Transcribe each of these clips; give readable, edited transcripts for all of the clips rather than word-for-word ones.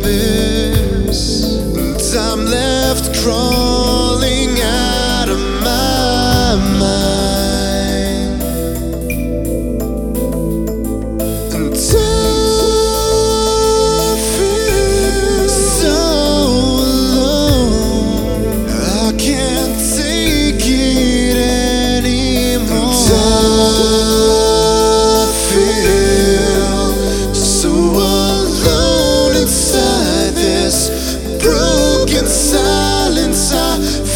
abyss, and I'm left crawling out of my mind. And I feel so alone. I can't take it anymore. And I feel so alone inside this broken silence. I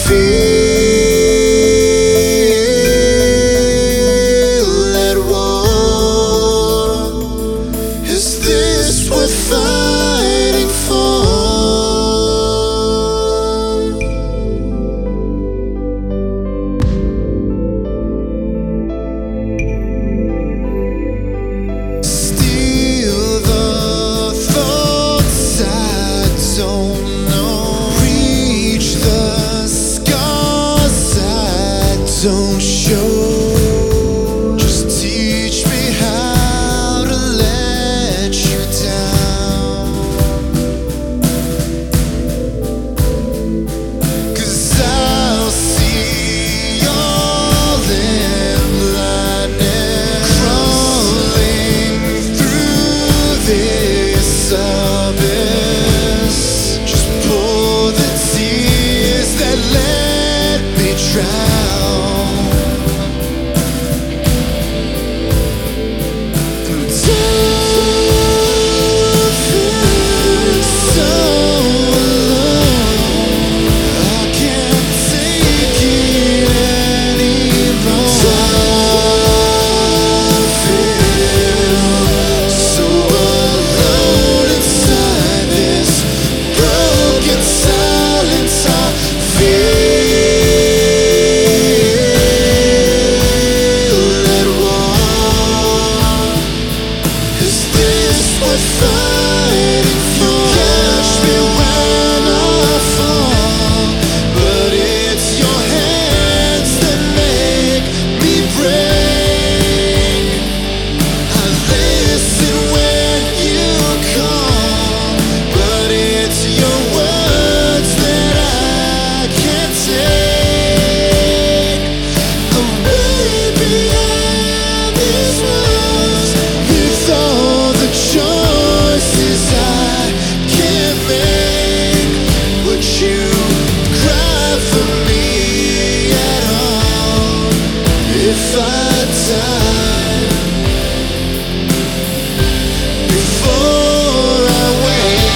feel at war. Is this worth fighting for? Steal the thoughts I don't know, reach the scars I don't show. Just teach me how to let you down, 'cause I'll see all in blindness, crawling through this abyss. Just pour the tears that let me drown. And I feel so alone. I can't take it anymore. I feel so alone inside this broken silence. I feel at war. Is this worth fighting for? Catch me when I fall, but it's your hands that make me break. I listen when you call, but it's your words that I can't take. I'm way beyond these walls, with all the choices I can't make. Would you cry for me at all if I die before I wake?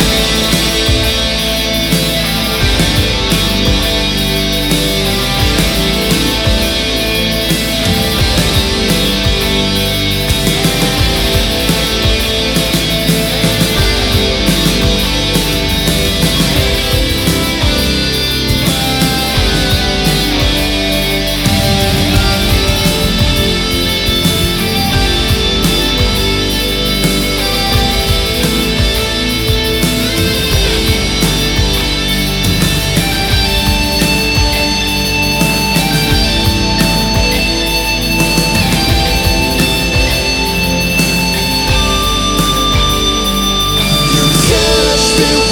Touch me